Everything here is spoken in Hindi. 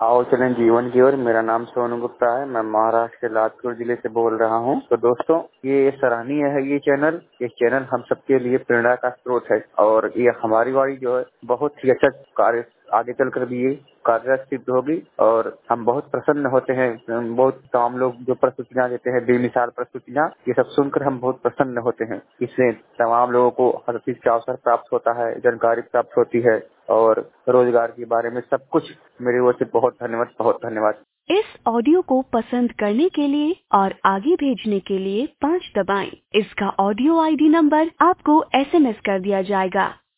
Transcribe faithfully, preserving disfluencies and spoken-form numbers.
आओ चलें जीवन की ओर। मेरा नाम सोनू गुप्ता है। मैं महाराष्ट्र के लातूर जिले से बोल रहा हूं। तो दोस्तों, ये सराहनीय है ये चैनल। ये चैनल हम सबके लिए प्रेरणा का स्रोत है और ये हमारी वाणी जो है बहुत ही अच्छा कार्य आगे चलकर भी ये कार्यरत सिद्ध होगी और हम बहुत प्रसन्न होते हैं। बहुत तमाम लोग जो प्रस्तुतियां देते हैं, बेमिसाल प्रस्तुतियां, ये सब सुनकर हम बहुत प्रसन्न होते हैं। इससे तमाम लोगों को हर चीज का अवसर प्राप्त होता है, जानकारी प्राप्त होती है और रोजगार के बारे में सब कुछ। मेरी ओर से बहुत धन्यवाद, बहुत धन्यवाद। इस ऑडियो को पसंद करने के लिए और आगे भेजने के लिए पाँच दबाएं। इसका ऑडियो आईडी नंबर आपको एसएमएस कर दिया जाएगा।